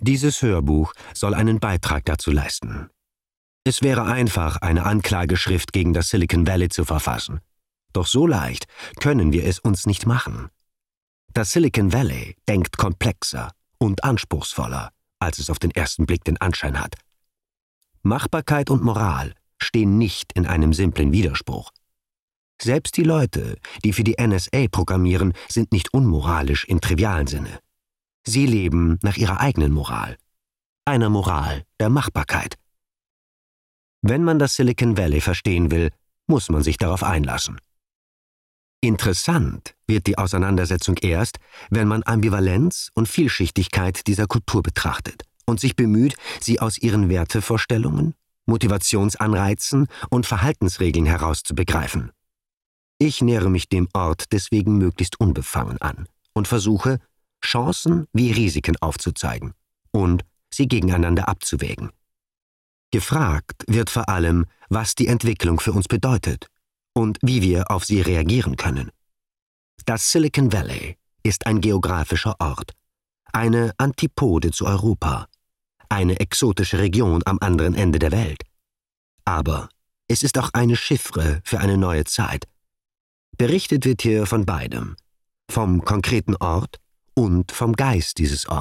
Dieses Hörbuch soll einen Beitrag dazu leisten. Es wäre einfach, eine Anklageschrift gegen das Silicon Valley zu verfassen. Doch so leicht können wir es uns nicht machen. Das Silicon Valley denkt komplexer und anspruchsvoller, als es auf den ersten Blick den Anschein hat. Machbarkeit und Moral stehen nicht in einem simplen Widerspruch. Selbst die Leute, die für die NSA programmieren, sind nicht unmoralisch im trivialen Sinne. Sie leben nach ihrer eigenen Moral. Einer Moral der Machbarkeit. Wenn man das Silicon Valley verstehen will, muss man sich darauf einlassen. Interessant wird die Auseinandersetzung erst, wenn man Ambivalenz und Vielschichtigkeit dieser Kultur betrachtet und sich bemüht, sie aus ihren Wertevorstellungen, Motivationsanreizen und Verhaltensregeln heraus zu begreifen. Ich nähere mich dem Ort deswegen möglichst unbefangen an und versuche, Chancen wie Risiken aufzuzeigen und sie gegeneinander abzuwägen. Gefragt wird vor allem, was die Entwicklung für uns bedeutet und wie wir auf sie reagieren können. Das Silicon Valley ist ein geografischer Ort, eine Antipode zu Europa, eine exotische Region am anderen Ende der Welt. Aber es ist auch eine Chiffre für eine neue Zeit. Berichtet wird hier von beidem, vom konkreten Ort und vom Geist dieses Ortes.